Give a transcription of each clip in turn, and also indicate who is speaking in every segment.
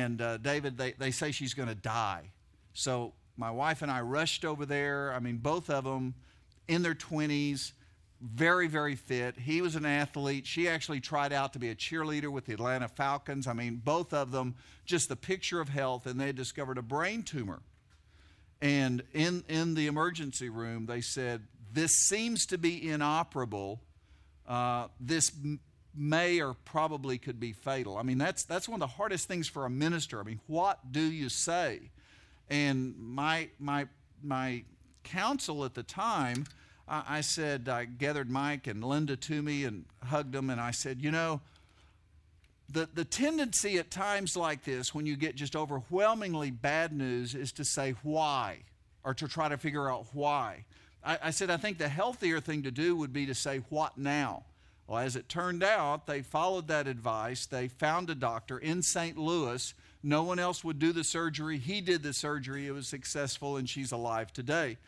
Speaker 1: And David, they say she's going to die. So my wife and I rushed over there. I mean, both of them in their 20s, very, very fit. He was an athlete. She actually tried out to be a cheerleader with the Atlanta Falcons. I mean, both of them, just the picture of health, and they had discovered a brain tumor. And in the emergency room, they said, this seems to be inoperable. This may or probably could be fatal. I mean, that's one of the hardest things for a minister. I mean, what do you say? And my counsel at the time, I said, I gathered Mike and Linda to me and hugged them, and I said, you know, the tendency at times like this, when you get just overwhelmingly bad news, is to say why, or to try to figure out why. I said, I think the healthier thing to do would be to say, what now? Well, as it turned out, they followed that advice. They found a doctor in St. Louis. No one else would do the surgery. He did the surgery. It was successful, and she's alive today.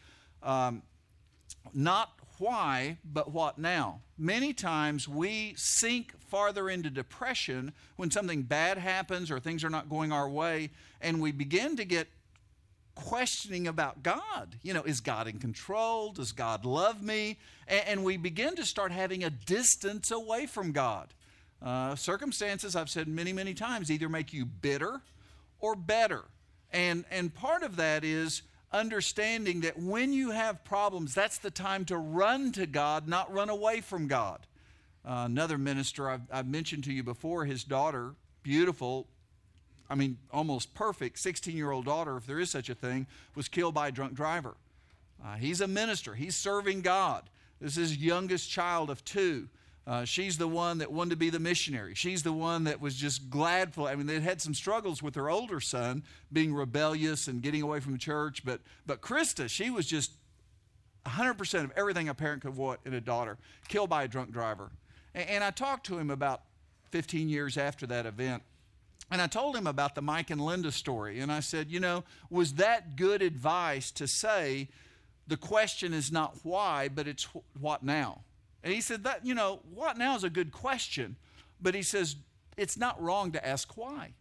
Speaker 1: Not why, but what now? Many times we sink farther into depression when something bad happens or things are not going our way, and we begin to get questioning about God. You know, is God in control? Does God love me? And we begin to start having a distance away from God. Circumstances, I've said many, many times, either make you bitter or better. And part of that is understanding that when you have problems, that's the time to run to God, not run away from God. Another minister I've mentioned to you before, his daughter, beautiful, I mean, almost perfect, 16-year-old daughter, if there is such a thing, was killed by a drunk driver. He's a minister. He's serving God. This is his youngest child of 2. She's the one that wanted to be the missionary. She's the one that was just gladful. I mean, they had some struggles with her older son, being rebellious and getting away from the church. But Krista, she was just 100% of everything a parent could want in a daughter, killed by a drunk driver. And I talked to him about 15 years after that event. And I told him about the Mike and Linda story. And I said, you know, was that good advice to say the question is not why, but it's what now? And he said, that, you know, what now is a good question. But he says, it's not wrong to ask why.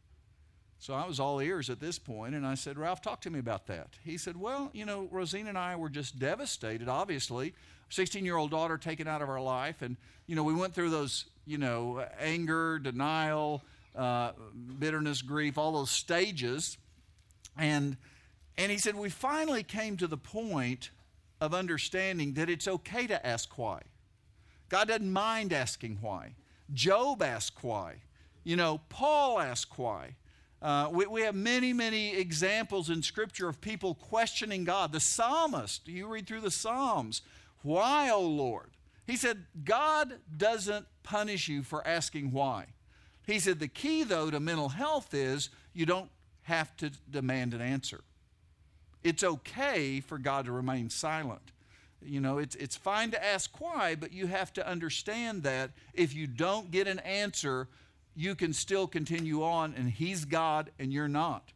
Speaker 1: So I was all ears at this point, and I said, Ralph, talk to me about that. He said, well, you know, Rosina and I were just devastated, obviously. 16-year-old daughter taken out of our life. And, you know, we went through those, you know, anger, denial, bitterness, grief, all those stages. And he said, we finally came to the point of understanding that it's okay to ask why. God doesn't mind asking why. Job asked why. You know, Paul asked why. We have many, many examples in Scripture of people questioning God. The psalmist, you read through the Psalms, why, O Lord? He said, God doesn't punish you for asking why. He said, the key, though, to mental health is you don't have to demand an answer. It's okay for God to remain silent. You know, it's fine to ask why, but you have to understand that if you don't get an answer, you can still continue on, and He's God and you're not.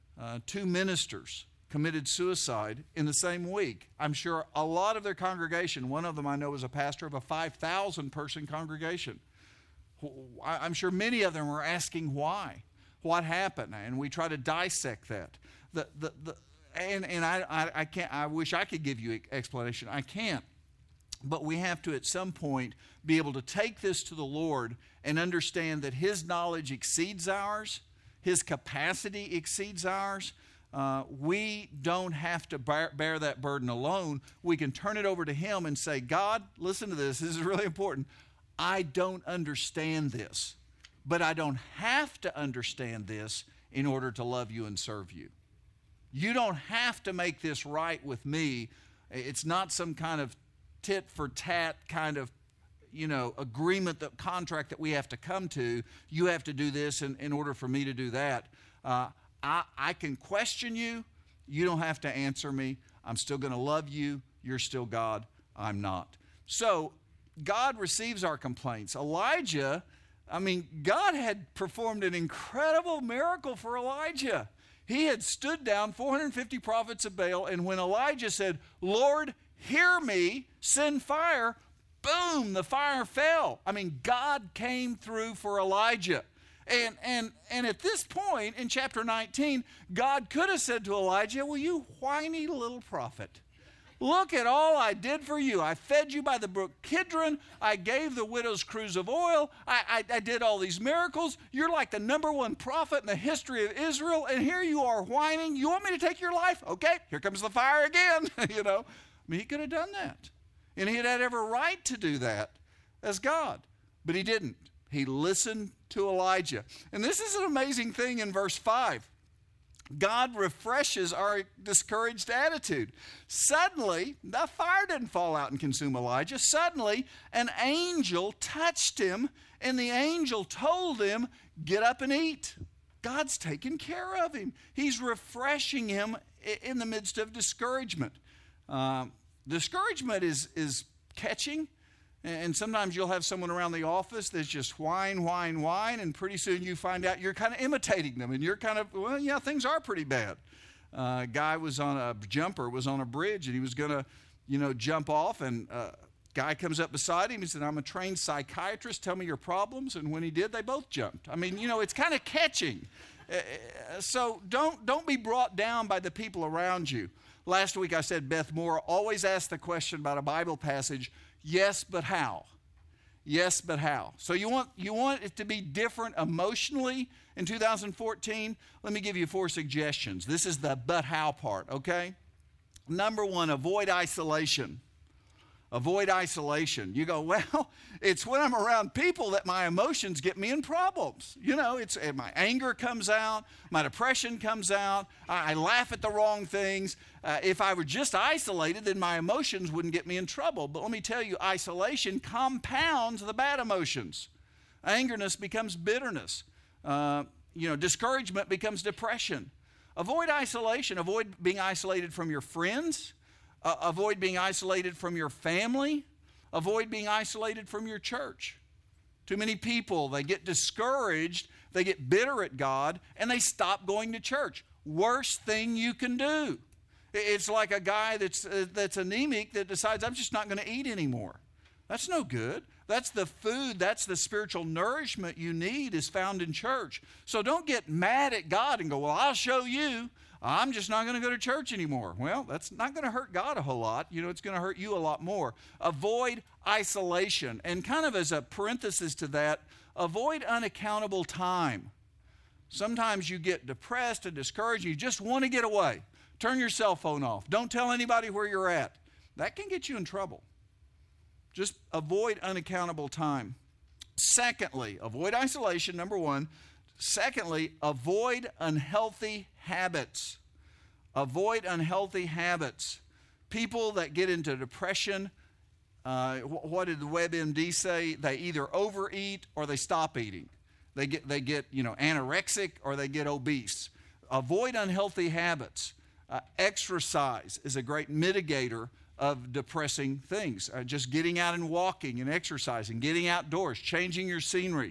Speaker 1: 2 ministers committed suicide in the same week. I'm sure a lot of their congregation, one of them I know was a pastor of a 5,000-person congregation. I'm sure many of them were asking why. What happened? And we try to dissect that. I can't. I wish I could give you an explanation. I can't. But we have to, at some point, be able to take this to the Lord and understand that His knowledge exceeds ours. His capacity exceeds ours. We don't have to bear that burden alone. We can turn it over to Him and say, God, listen to this. This is really important. I don't understand this, but I don't have to understand this in order to love you and serve you. You don't have to make this right with me. It's not some kind of tit for tat kind of, you know, agreement, that contract that we have to come to. You have to do this in order for me to do that. I can question you. You don't have to answer me. I'm still going to love you. You're still God. I'm not. So God receives our complaints. Elijah, God had performed an incredible miracle for Elijah. He had stood down 450 prophets of Baal, and when Elijah said, Lord, hear me, send fire, boom, the fire fell. God came through for Elijah. And at this point in chapter 19, God could have said to Elijah, well, you whiny little prophet, look at all I did for you. I fed you by the brook Kidron. I gave the widow's cruse of oil. I did all these miracles. You're like the number one prophet in the history of Israel, and here you are whining. You want me to take your life? Okay, here comes the fire again. I mean, he could have done that. And he had every right to do that as God, but he didn't. He listened to Elijah. And this is an amazing thing in verse 5. God refreshes our discouraged attitude. Suddenly, the fire didn't fall out and consume Elijah. Suddenly, an angel touched him, and the angel told him, get up and eat. God's taking care of him. He's refreshing him in the midst of discouragement. Discouragement is catching. And sometimes you'll have someone around the office that's just whine, and pretty soon you find out you're kind of imitating them, and you're kind of, well, yeah, things are pretty bad. A guy was on a bridge, and he was going to, jump off, and guy comes up beside him. He said, I'm a trained psychiatrist. Tell me your problems. And when he did, they both jumped. I mean, it's kind of catching. So don't be brought down by the people around you. Last week I said Beth Moore always asks the question about a Bible passage, yes, but how? Yes, but how? So you want it to be different emotionally in 2014? Let me give you 4 suggestions. This is the but how part, okay? Number 1, avoid isolation. Avoid isolation. You go, well, it's when I'm around people that my emotions get me in problems. It's my anger comes out, my depression comes out, I laugh at the wrong things. If I were just isolated, then my emotions wouldn't get me in trouble. But let me tell you, isolation compounds the bad emotions. Angerness becomes bitterness. Discouragement becomes depression. Avoid isolation. Avoid being isolated from your friends. Avoid being isolated from your family. Avoid being isolated from your church. Too many people, they get discouraged, they get bitter at God, and they stop going to church. Worst thing you can do. It's like a guy that's anemic that decides, I'm just not going to eat anymore. That's no good. That's the food, that's the spiritual nourishment you need is found in church. So don't get mad at God and go, well, I'll show you. I'm just not going to go to church anymore. Well, that's not going to hurt God a whole lot. It's going to hurt you a lot more. Avoid isolation. And kind of as a parenthesis to that, avoid unaccountable time. Sometimes you get depressed and discouraged. You just want to get away. Turn your cell phone off. Don't tell anybody where you're at. That can get you in trouble. Just avoid unaccountable time. Secondly, avoid isolation, number 1. Secondly, avoid unhealthy habits. Avoid unhealthy habits. People that get into depression, what did the WebMD say? They either overeat or they stop eating. They get anorexic or they get obese. Avoid unhealthy habits. Exercise is a great mitigator of depressing things. Just getting out and walking and exercising, getting outdoors, changing your scenery.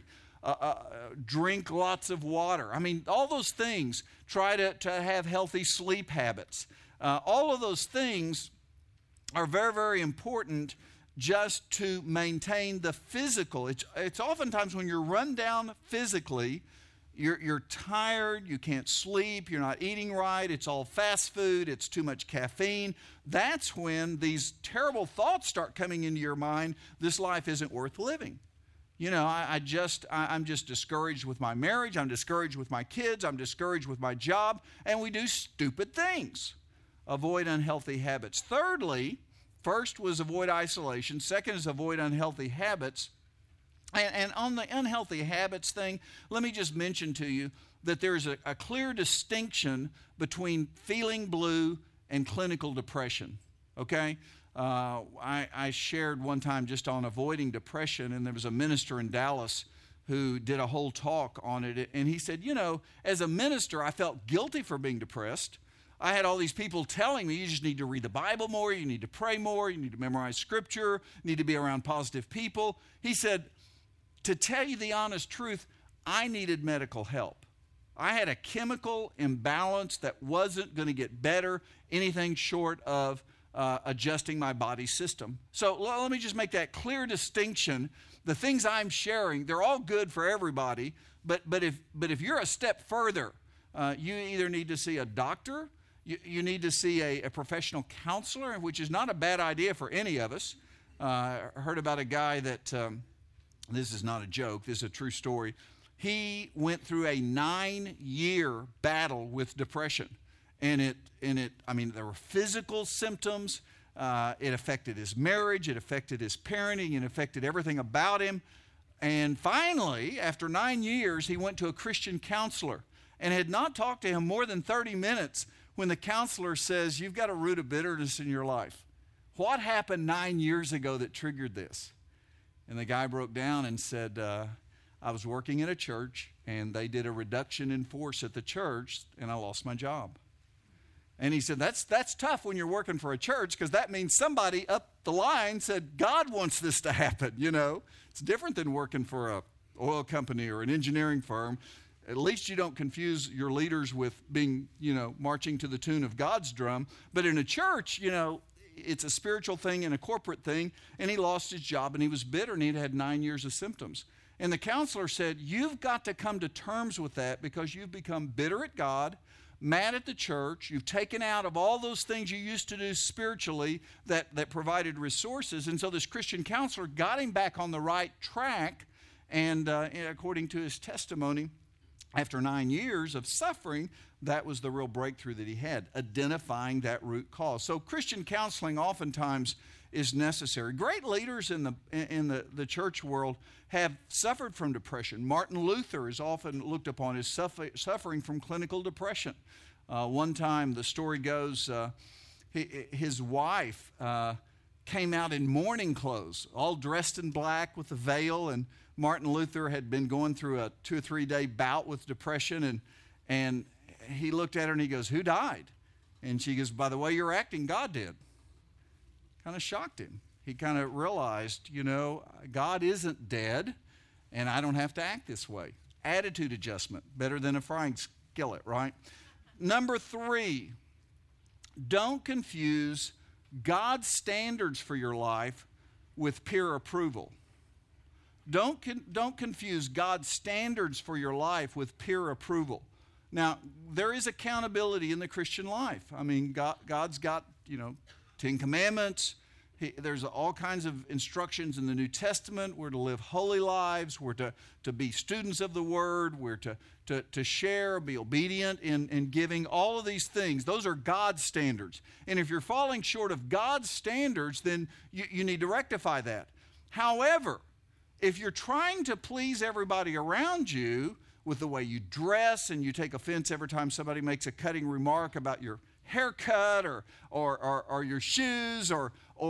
Speaker 1: Drink lots of water. I mean, all those things. Try to have healthy sleep habits. All of those things are very, very important just to maintain the physical. It's oftentimes when you're run down physically, you're tired, you can't sleep, you're not eating right, it's all fast food, it's too much caffeine. That's when these terrible thoughts start coming into your mind, this life isn't worth living. I'm just discouraged with my marriage. I'm discouraged with my kids. I'm discouraged with my job. And we do stupid things. Avoid unhealthy habits. Thirdly, first was avoid isolation. Second is avoid unhealthy habits. And on the unhealthy habits thing, let me just mention to you that there's a clear distinction between feeling blue and clinical depression. Okay? I shared one time just on avoiding depression, and there was a minister in Dallas who did a whole talk on it. And he said, as a minister, I felt guilty for being depressed. I had all these people telling me, you just need to read the Bible more, you need to pray more, you need to memorize Scripture, you need to be around positive people. He said, to tell you the honest truth, I needed medical help. I had a chemical imbalance that wasn't going to get better, anything short of adjusting my body system. So let me just make that clear distinction. The things I'm sharing, they're all good for everybody, But if you're a step further, you either need to see a doctor, you need to see a professional counselor, which is not a bad idea for any of us. I heard about a guy that, this is not a joke, this is a true story. He went through a 9-year battle with depression. And there were physical symptoms. It affected his marriage. It affected his parenting. It affected everything about him. And finally, after 9 years, he went to a Christian counselor and had not talked to him more than 30 minutes when the counselor says, "You've got a root of bitterness in your life. What happened 9 years ago that triggered this?" And the guy broke down and said, "I was working at a church, and they did a reduction in force at the church, and I lost my job." And he said, that's tough when you're working for a church, because that means somebody up the line said, God wants this to happen, It's different than working for an oil company or an engineering firm. At least you don't confuse your leaders with being, marching to the tune of God's drum. But in a church, it's a spiritual thing and a corporate thing. And he lost his job, and he was bitter, and he'd had 9 years of symptoms. And the counselor said, "You've got to come to terms with that, because you've become bitter at God, mad at the church. You've taken out of all those things you used to do spiritually that provided resources." And so this Christian counselor got him back on the right track. And according to his testimony, after 9 years of suffering, that was the real breakthrough that he had, identifying that root cause. So Christian counseling oftentimes is necessary. Great leaders in the church world have suffered from depression. Martin Luther is often looked upon as suffering from clinical depression. One time, the story goes, his wife came out in mourning clothes, all dressed in black with a veil, and Martin Luther had been going through a 2 or 3 day bout with depression, and he looked at her and he goes, "Who died?" And she goes, "By the way you're acting, God did." Kind of shocked him. He kind of realized, God isn't dead, and I don't have to act this way. Attitude adjustment, better than a frying skillet, right? Number 3, don't confuse God's standards for your life with peer approval. Don't confuse God's standards for your life with peer approval. Now, there is accountability in the Christian life. I mean, God's got, 10 Commandments. There's all kinds of instructions in the New Testament. We're to live holy lives. We're to be students of the Word. We're to share, be obedient in giving. All of these things, those are God's standards. And if you're falling short of God's standards, then you need to rectify that. However, if you're trying to please everybody around you with the way you dress, and you take offense every time somebody makes a cutting remark about your haircut or your shoes or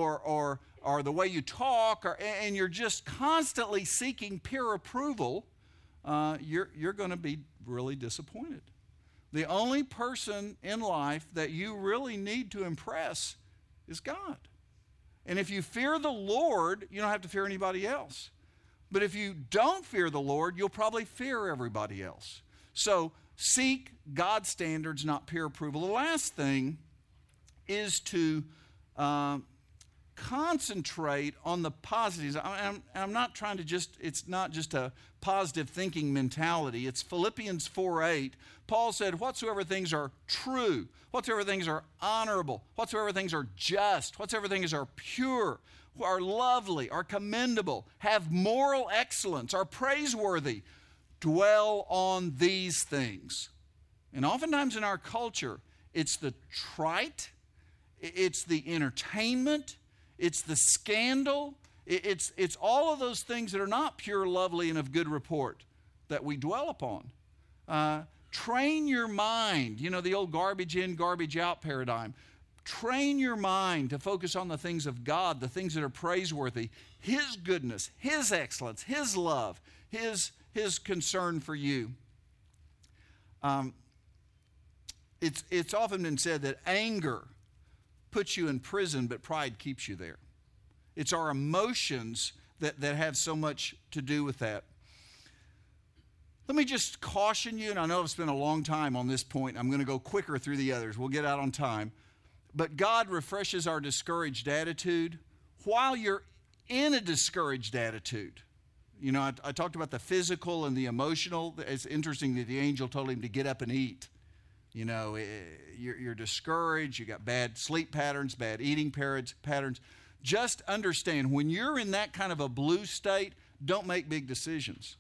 Speaker 1: the way you talk, and you're just constantly seeking peer approval, you're going to be really disappointed. The only person in life that you really need to impress is God. And if you fear the Lord, you don't have to fear anybody else. But if you don't fear the Lord, you'll probably fear everybody else. So seek God's standards, not peer approval. The last thing is to concentrate on the positives. I'm not trying to it's not just a positive thinking mentality. It's Philippians 4:8. Paul said, "Whatsoever things are true, whatsoever things are honorable, whatsoever things are just, whatsoever things are pure, are lovely, are commendable, have moral excellence, are praiseworthy, dwell on these things." And oftentimes in our culture, it's the trite, it's the entertainment, it's the scandal, it's all of those things that are not pure, lovely, and of good report that we dwell upon. Train your mind, the old garbage in, garbage out paradigm. Train your mind to focus on the things of God, the things that are praiseworthy, His goodness, His excellence, His love, His concern for you. It's often been said that anger puts you in prison, but pride keeps you there. It's our emotions that have so much to do with that. Let me just caution you, and I know I've spent a long time on this point. I'm going to go quicker through the others. We'll get out on time. But God refreshes our discouraged attitude while you're in a discouraged attitude. You know, I talked about the physical and the emotional. It's interesting that the angel told him to get up and eat. You know, you're discouraged, you got bad sleep patterns, bad eating patterns. Just understand, when you're in that kind of a blue state, don't make big decisions.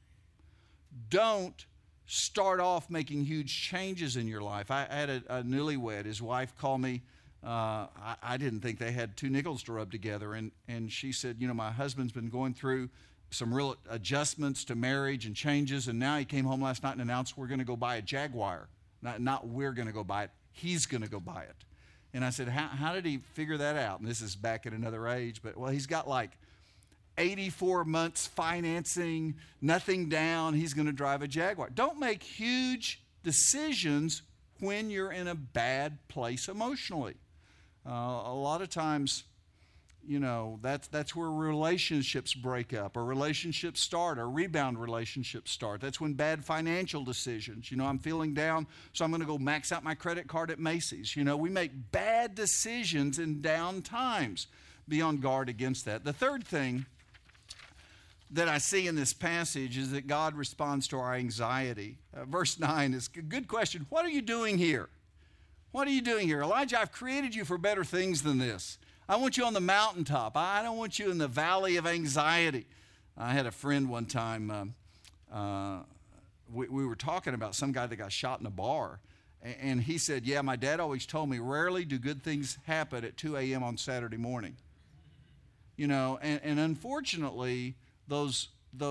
Speaker 1: Don't start off making huge changes in your life. I had a newlywed. His wife called me. I didn't think they had two nickels to rub together. And she said, you know, my husband's been going through some real adjustments to marriage and changes. And now he came home last night and announced we're going to go buy a Jaguar. Not we're going to go buy it. He's going to go buy it. And I said, how did he figure that out? And this is back at another age. But, well, he's got like 84 months financing, nothing down. He's going to drive a Jaguar. Don't make huge decisions when you're in a bad place emotionally. A lot of times, you know, that's where relationships break up, or relationships start, or rebound relationships start. That's when bad financial decisions. You know, I'm feeling down, so I'm going to go max out my credit card at Macy's. You know, we make bad decisions in down times. Be on guard against that. The third thing that I see in this passage is that God responds to our anxiety. Verse 9 is a good question. What are you doing here? What are you doing here? Elijah, I've created you for better things than this. I want you on the mountaintop. I don't want you in the valley of anxiety. I had a friend one time, we were talking about some guy that got shot in a bar. And he said, yeah, my dad always told me, rarely do good things happen at 2 a.m. on Saturday morning. You know, and unfortunately, those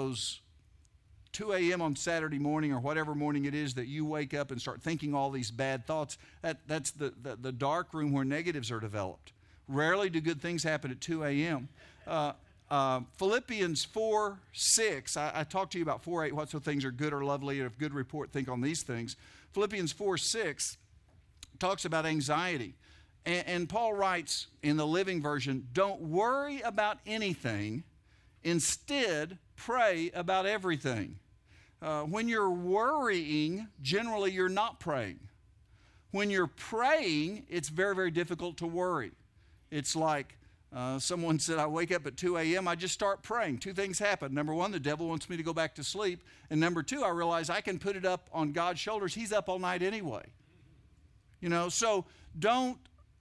Speaker 1: 2 a.m. on Saturday morning, or whatever morning it is that you wake up and start thinking all these bad thoughts, that's the dark room where negatives are developed. Rarely do good things happen at 2 a.m. Philippians 4:6, I talked to you about 4:8, whatso things are good or lovely, and of good report, think on these things. Philippians 4:6 talks about anxiety. And Paul writes in the Living Version, don't worry about anything, instead pray about everything. When you're worrying, generally you're not praying. When you're praying, it's very, very difficult to worry. It's like someone said, I wake up at 2 a.m., I just start praying. Two things happen. Number one, the devil wants me to go back to sleep. And number two, I realize I can put it up on God's shoulders. He's up all night anyway. You know, so don't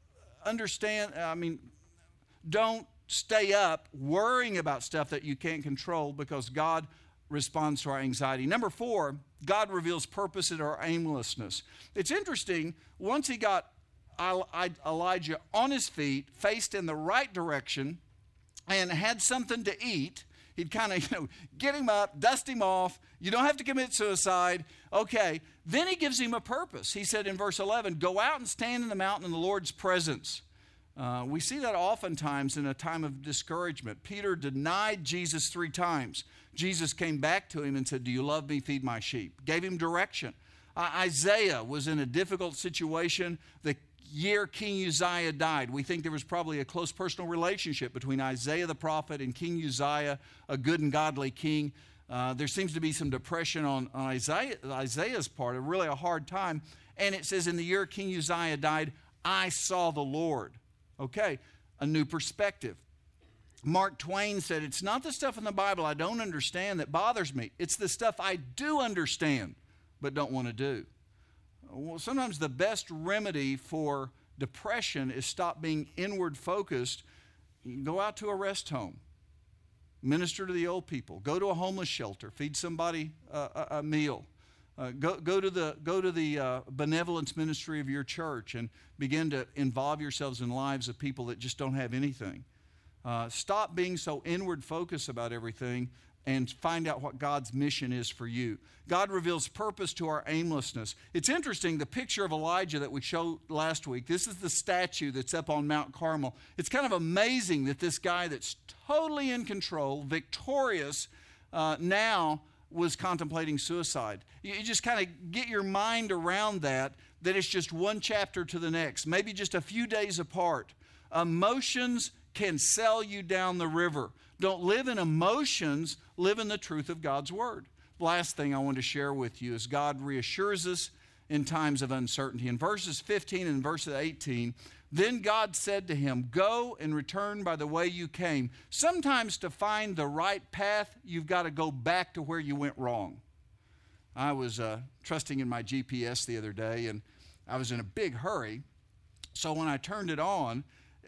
Speaker 1: stay up worrying about stuff that you can't control, because God responds to our anxiety. Number 4, God reveals purpose in our aimlessness. It's interesting, once he got Elijah on his feet, faced in the right direction, and had something to eat, he'd kind of, get him up, dust him off. You don't have to commit suicide. Okay. Then he gives him a purpose. He said in verse 11, go out and stand in the mountain in the Lord's presence. We see that oftentimes in a time of discouragement. Peter denied Jesus 3 times. Jesus came back to him and said, do you love me? Feed my sheep. Gave him direction. Isaiah was in a difficult situation the year King Uzziah died. We think there was probably a close personal relationship between Isaiah the prophet and King Uzziah, a good and godly king. There seems to be some depression on Isaiah's part, really a hard time. And it says, in the year King Uzziah died, I saw the Lord. Okay, a new perspective. Mark Twain said, it's not the stuff in the Bible I don't understand that bothers me. It's the stuff I do understand but don't want to do. Well, sometimes the best remedy for depression is stop being inward focused. Go out to a rest home. Minister to the old people. Go to a homeless shelter. Feed somebody a meal. Go to the benevolence ministry of your church and begin to involve yourselves in lives of people that just don't have anything. Stop being so inward focused about everything and find out what God's mission is for you. God reveals purpose to our aimlessness. It's interesting, the picture of Elijah that we showed last week, this is the statue that's up on Mount Carmel. It's kind of amazing that this guy that's totally in control, victorious, now was contemplating suicide. You just kind of get your mind around that it's just one chapter to the next, maybe just a few days apart. Emotions can sell you down the river. Don't live in emotions, live in the truth of God's word. The last thing I want to share with you is God reassures us in times of uncertainty. In verses 15 and verses 18, then God said to him, go and return by the way you came. Sometimes to find the right path, you've got to go back to where you went wrong. I was trusting in my GPS the other day, and I was in a big hurry. So when I turned it on,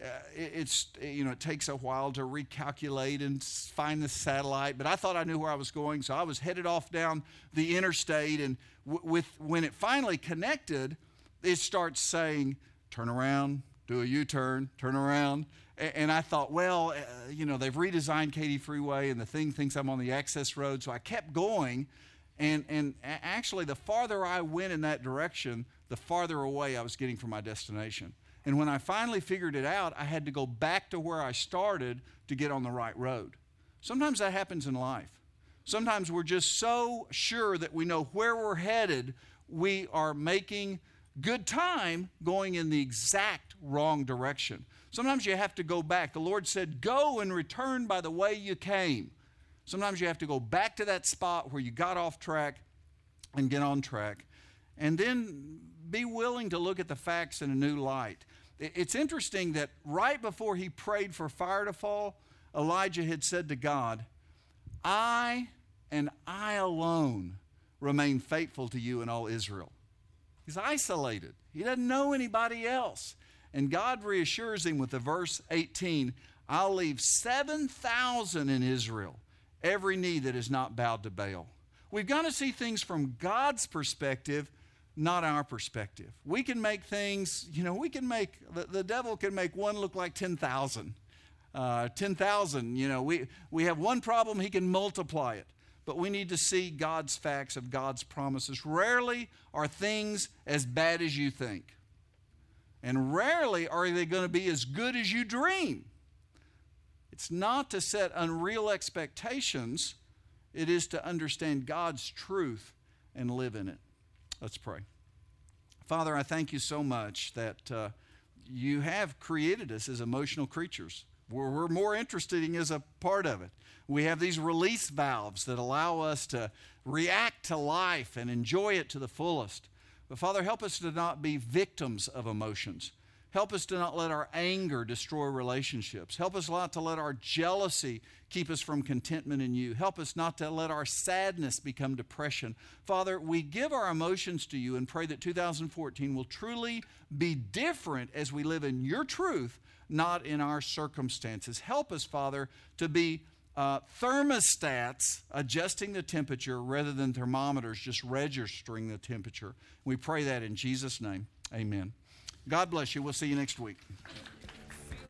Speaker 1: it takes a while to recalculate and find the satellite. But I thought I knew where I was going, so I was headed off down the interstate. And when it finally connected, it starts saying, turn around, do a U-turn, turn around. And I thought, well, they've redesigned Katy Freeway, and the thing thinks I'm on the access road. So I kept going. And actually, the farther I went in that direction, the farther away I was getting from my destination. And when I finally figured it out, I had to go back to where I started to get on the right road. Sometimes that happens in life. Sometimes we're just so sure that we know where we're headed, we are making good time going in the exact wrong direction. Sometimes you have to go back. The Lord said, go and return by the way you came. Sometimes you have to go back to that spot where you got off track and get on track. And then be willing to look at the facts in a new light. It's interesting that right before he prayed for fire to fall, Elijah had said to God, I and I alone remain faithful to you in all Israel. He's isolated. He doesn't know anybody else. And God reassures him with the verse 18, I'll leave 7,000 in Israel, every knee that is not bowed to Baal. We've got to see things from God's perspective, not our perspective. We can make things, the devil can make one look like 10,000. 10,000, we have one problem, he can multiply it. But we need to see God's facts of God's promises. Rarely are things as bad as you think. And rarely are they going to be as good as you dream. It's not to set unreal expectations. It is to understand God's truth and live in it. Let's pray. Father, I thank you so much that you have created us as emotional creatures. We're more interesting as a part of it. We have these release valves that allow us to react to life and enjoy it to the fullest. But Father, help us to not be victims of emotions. Help us to not let our anger destroy relationships. Help us not to let our jealousy keep us from contentment in you. Help us not to let our sadness become depression. Father, we give our emotions to you and pray that 2014 will truly be different as we live in your truth, not in our circumstances. Help us, Father, to be thermostats adjusting the temperature rather than thermometers just registering the temperature. We pray that in Jesus' name. Amen. God bless you. We'll see you next week.